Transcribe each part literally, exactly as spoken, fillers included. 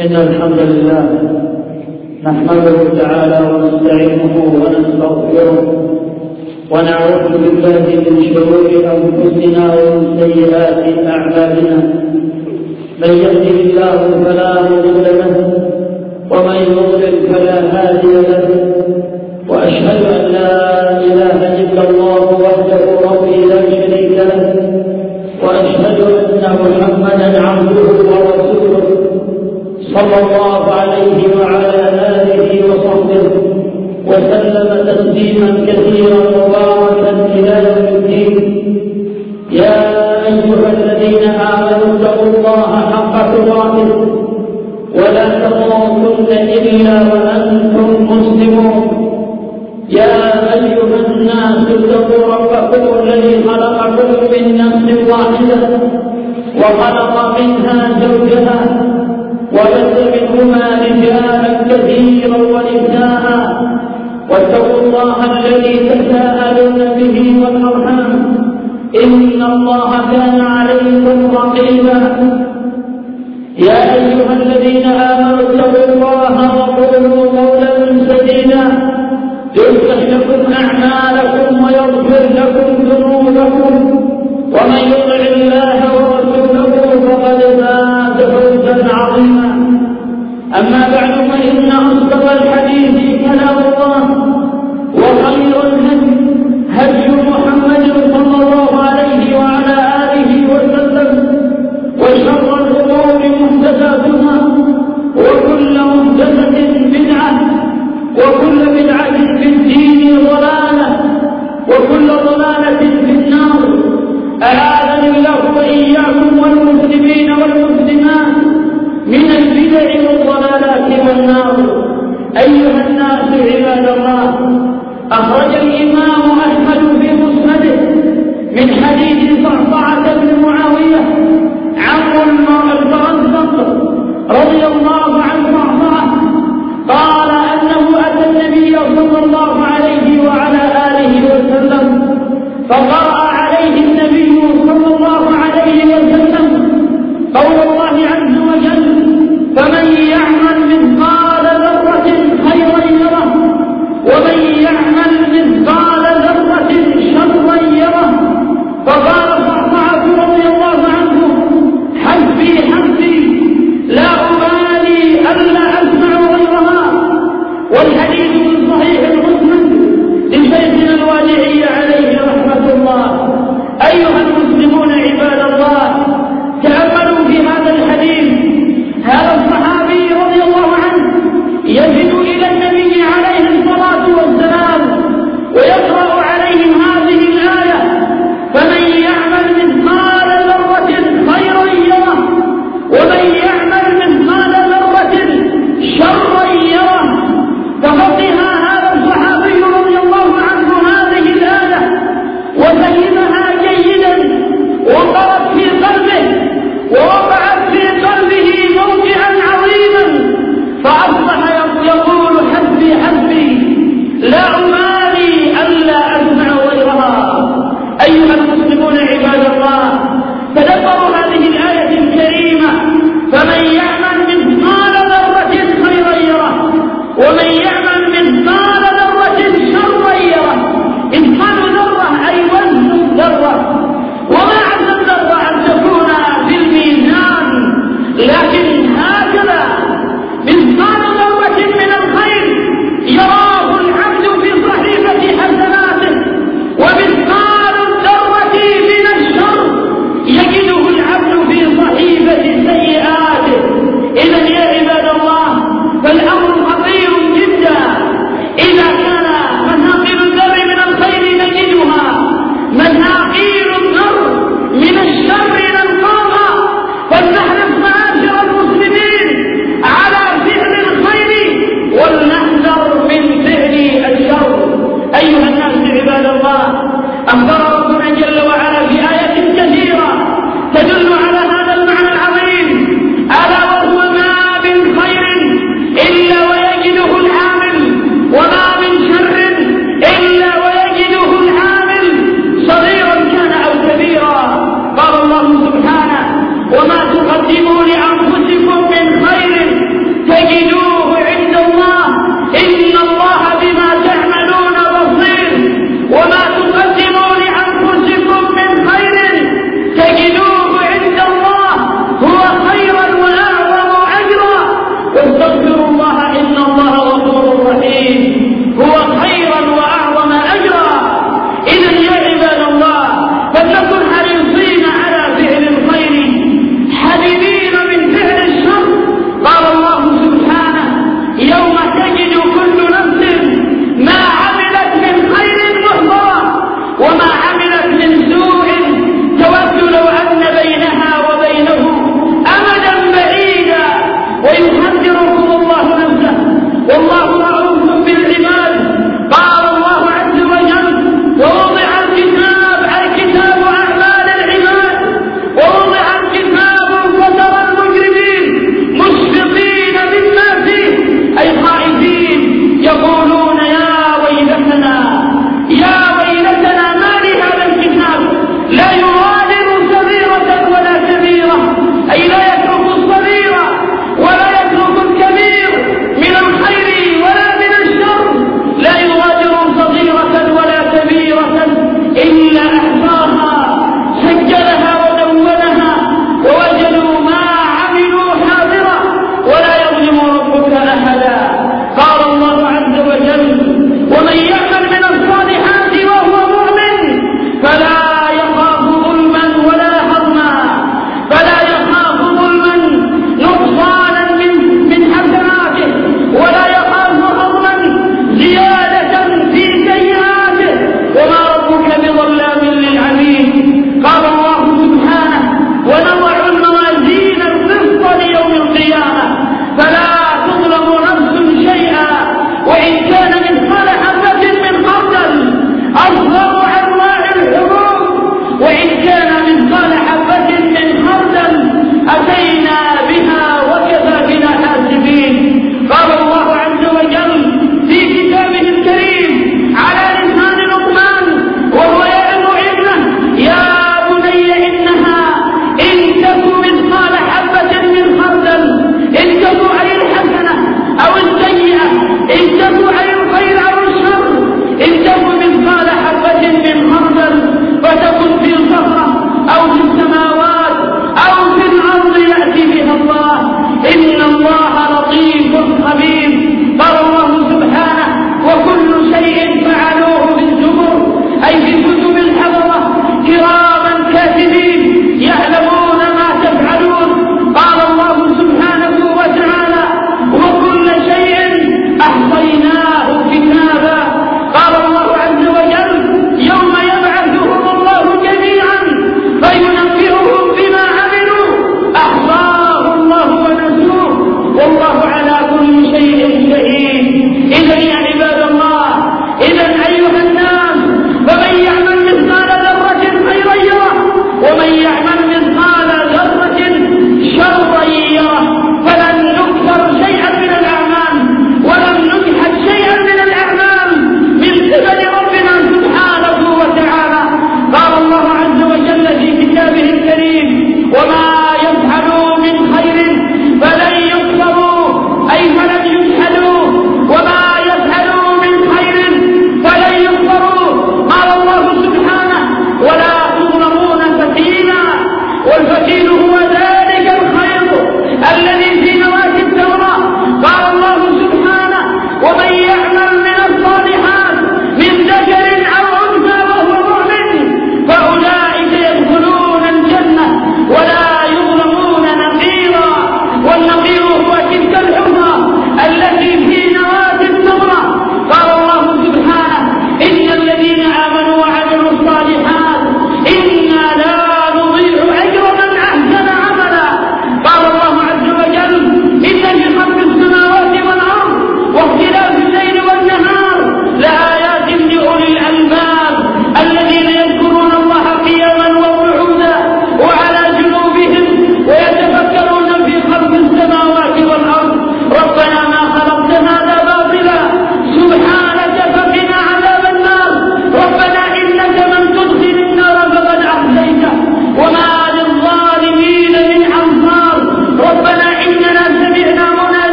إن الحمد لله نحمده تعالى ونستعينه ونستغفره ونعوذ بالله من شرور أنفسنا ومن سيئات أعمالنا. من يهده الله فلا مضل له ومن يضلل فلا هادي له، وأشهد أن لا إله إلا الله وحده لا شريك له، وأشهد أن محمدا عبده ورسوله صلى الله عليه وعلى آله وصحبه وسلم تسليما كثيرا مباركا إلى يوم الدين. يا أيها الذين آمنوا اتقوا الله حق تقاته ولا تموتن إلا وأنتم مسلمون. يا أيها الناس اتقوا ربكم الذي خلقكم من نفس واحدة وخلق منها زوجها وبث منهما رجالا كثيرا ونساء، واتقوا الله الذي تساءلون به والأرحام إن الله كان عليكم رقيبا. يا أيها الذين آمنوا اتقوا الله وقولوا قولا سديدا يصلح لكم أعمالكم ويغفر لكم ذنوبكم، ومن يطع الله ورسوله فقد فاز فوزا عظيما. أما بعد، فإن أصدق الحديث كلام الله، وخير الهدي هدي محمد صلى الله عليه وعلى آله وسلم، وشر الأمور محدثاتها، وكل محدثة بدعة، وكل بدعة في الدين ضلالة، وكل ضلالة في النار. أعاذني الله وإياكم والمسلمين والمسلمات من البدع والضلالات والنار. أيها الناس عباد الله، أخرج الإمام أحمد في مسنده من حديث صعصعة بن معاوية عمرو البرزق رضي الله عن صعصعة قال أنه أتى النبي صلى الله عليه وعلى آله وسلم فقرأ عليه النبي صلى الله عليه وسلم قول الله عز وجل: فمن يعمل مثقال ذرة خيرا يره ومن يعمل مثقال ذرة شرا يره. فقال صعصعة رضي الله عنه: حسبي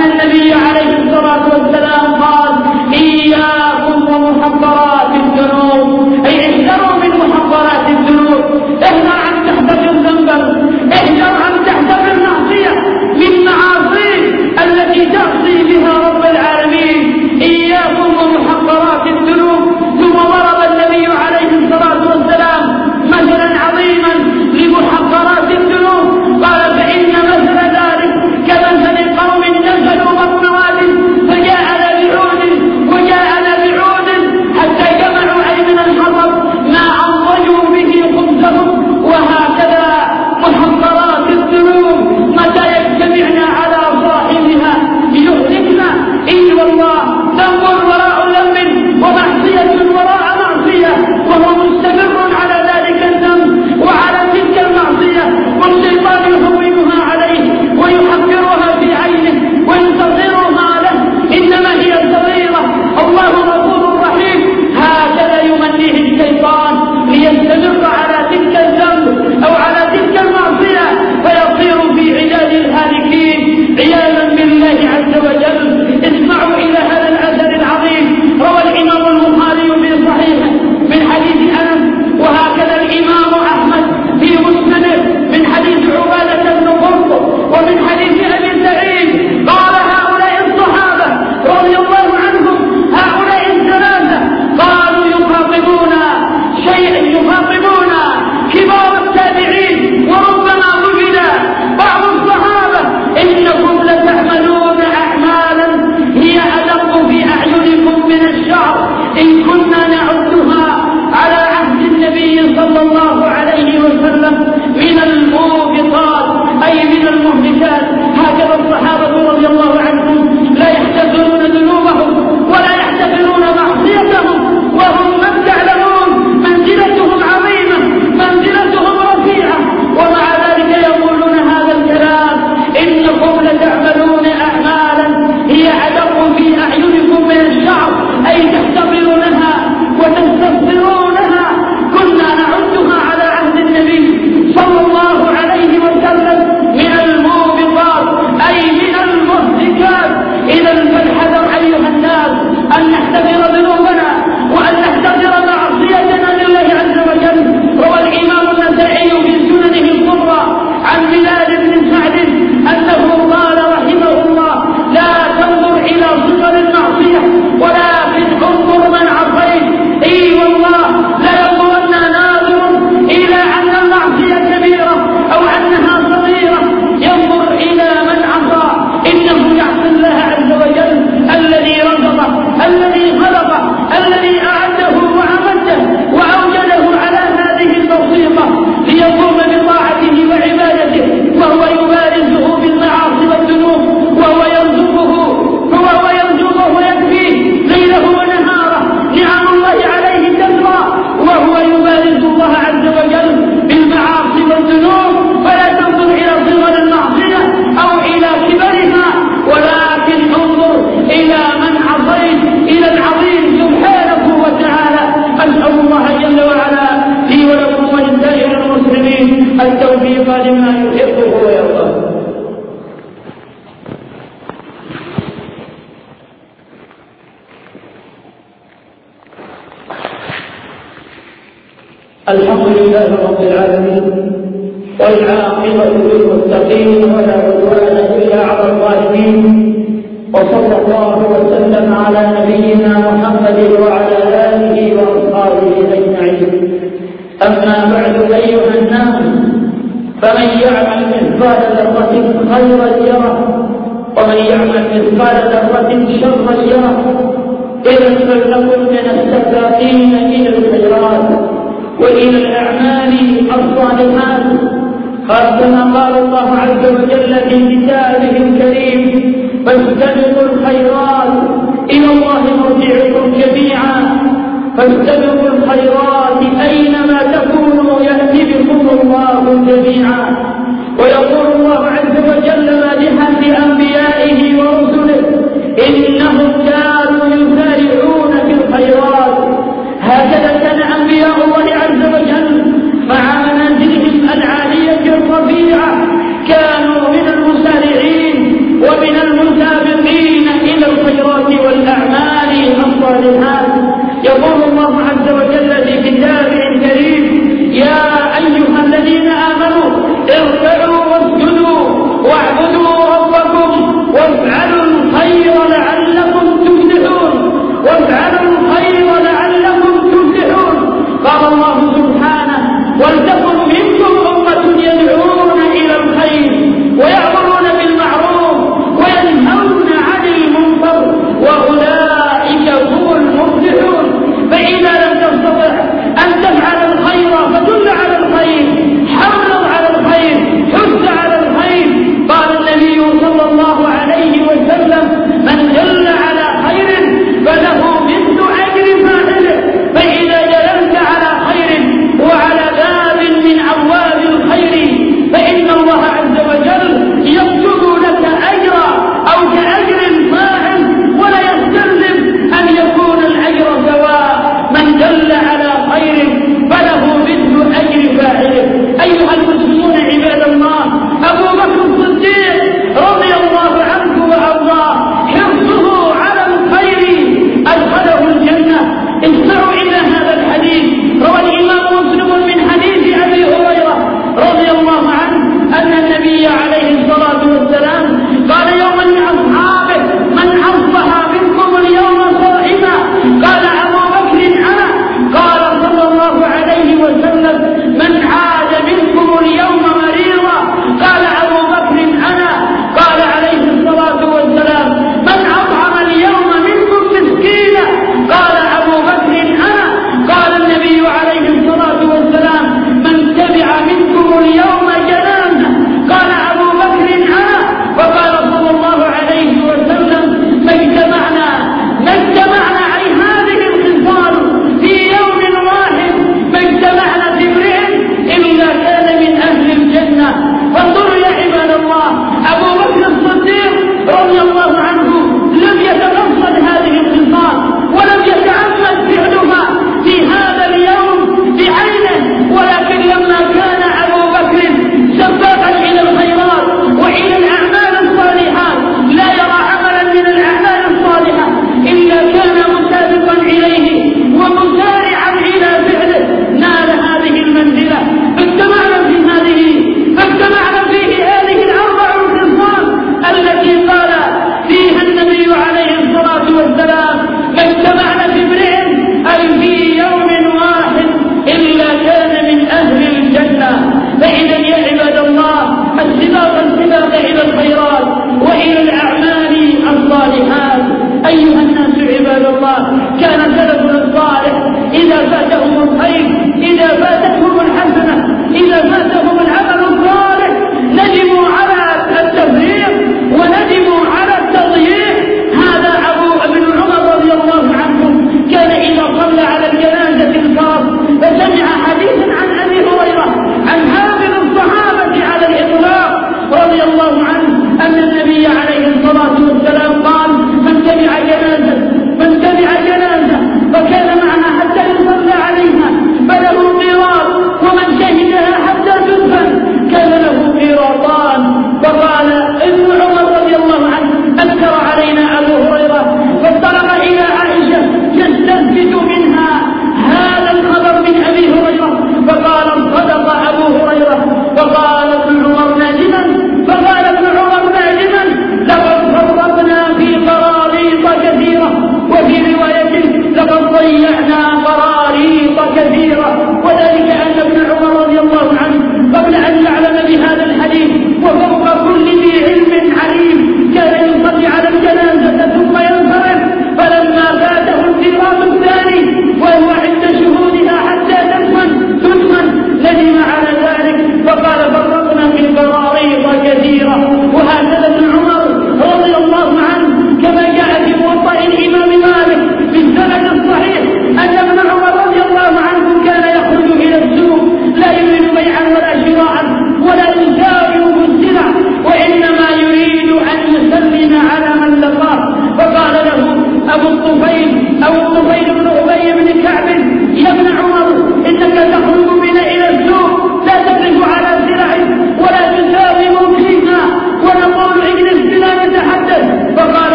النبي عليه الصلاة والسلام قال: إياكم ومحضرات الذنوب، أي احذروا من محضرات الذنوب، احذر أن تحتفر ذنبا، احذر أن تحتفر معصية من معاصيه التي تعصي بها رب العالمين. إياكم ومحضرات الذنوب. ثم ضرب النبي عليه الصلاة والسلام مثلا عظيما لمحضرات الذنوب، قال: فإن مثل ذلك كمثل قوم نزلوا بطن واد فجاءنا بعود وجاءنا بعود حتى جمعوا أي من الحطب ما أنضجوا به خبزهم. وهكذا محضرات الذنوب متى يجتمعنا على صاحبها يهلكنا. إن والله ذنب وراء ذنب ومعصية وراء معصية، وهو مستمر على ذلك الذنب وعلى تلك المعصية، والشيطان يهونها عليه ويحقرها في عينه وينتصرها له، إنما هي صغيرة، الله غفور رحيم. هكذا يمنيه الشيطان ليستمر على تلك الذنب أو على تلك المعصية فيصير في عداد الهالكين عياذا بالله عز وجل. اسمعوا إلى هذا الأثر العظيم، روى الإمام البخاري في صحيحه من حديث أنس، وهكذا الإمام أحمد في مسنده من حديث عبادة بن قرط، ومن حديث أبي سعيد قال: هؤلاء الصحابة رضي الله عنهم، هؤلاء الثلاثة قالوا يخاطبون شيئا، يخاطبون كبار التابعين، وربما وجد بعض الصحابة: إنكم لتعملون أعمالا هي أدق في أعينكم من الشعر إن كنا نعدها على عهد النبي صلى الله عليه وسلم من الموبقات، أي من المهلكات. هكذا الصحابة رضي الله عنهم لا يحتفلون ذنوبهم ولا يحتفلون معصيتهم، وهم من تعلمون منزلتهم عظيمة، منزلتهم رفيعة، ومع ذلك يقولون هذا الكلام: إنكم لتعملون أعمالا هي أدق في أعينكم من الشعر، أي تحتقرونها وتستصغرونها، كنا نعدها على عهد النبي صلى الله عليه وسلم من الموبقات، أي من المهلكات. إذا فالحذر أيها الناس أن نحتقر ذنوبنا وأن نحتقر معصيتنا لله عز وجل. روى الإمام النسائي في سننه الكبرى عن بلال بن سعد أنه قال رحمه الله: لا تنظر إلى صغر المعصية ولكن انظر من عصيت. إي والله لا ينظرن ناظر إلى أن المعصية كبيرة أو أنها صغيرة، ينظر إلى من عصى، إنه يعصي الله عز وجل الذي رزقه، الذي خلقه، الذي أعده وأمده وأوجده على هذه البسيطة ليقوم بطاعته وعبادته، وهو يبارزه بالمعاصي والذنوب، وهو يرزقه وهو يرزقه ويكفيه ليله ونهاره، نعم الله عليه كثرة، وهو يبارز الله عز وجل بالمعاصي والذنوب. فلا تنظر إلى صغر المعصية أو إلى كبرها، ولكن انظر إلى من عصيت، إلى العظيم سبحانه وتعالى. أسأل الله جل وعلا لي ولكم ولسائر المسلمين التوفيق لما يحبه ويرضاه. الحمد لله رب العالمين، والعاقبة للمتقين، ولا عدوان إلا على الظالمين، وصلى الله وسلم على نبينا محمد وعلى آله وأصحابه أجمعين. أما بعد أيها الناس، فمن يعمل مثقال ذرة خيرا يره، ومن يعمل مثقال ذرة شرا يره. إذا فلنكن من السابقين إلى الخيرات وإلى الأعمال الصالحات، كما قال الله عز وجل في كتابه الكريم: فاستبقوا الخيرات إلى الله مرجعكم جميعا، فاستبقوا الخيرات أينما تكونوا يأتي بكم الله جميعا. ويقول الله عز وجل مادحا لأنبيائه ورسله: إنهم كانوا يسارعون في الخيرات. هكذا كان أنبياء الله عز وجل مع منازلهم العالية الرفيعة كانوا من المسارعين ومن المسابقين عز وجل في كتابه الكريم: يا أيها الذين آمنوا اركعوا واسجدوا واعبدوا ربكم وافعلوا الخير لعلكم تفلحون وافعلوا الخير لعلكم تفلحون. قال الله سبحانه: ولتكن منكم أمة يدعون إلى الخير ويأمرون بالمعروف وينهون عن المنكر وأولئك هم المفلحون. فإذا لم تستطع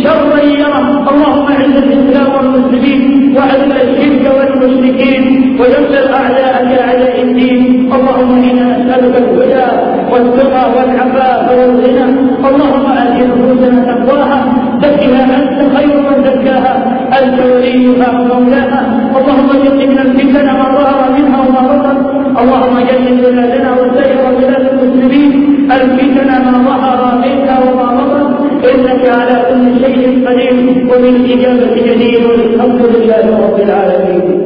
شرا يره. اللهم اعز الاسلام والمسلمين واذل الشرك والمشركين ودمر اعداءك اعداء الدين. اللهم انا نسالك الهدى والتقى والعفاف والغنى. اللهم ات نفوسنا تقواها زكها انت خير من زكاها انت وليها ومولاها. اللهم جنبنا الفتن ما ظهر منها وما بطن. اللهم جنب بلادنا وسائر بلاد المسلمين الفتن ما ظهر منها وما بطن انك على كل شيء قدير وبالاجابه جدير. الحمد لله رب العالمين.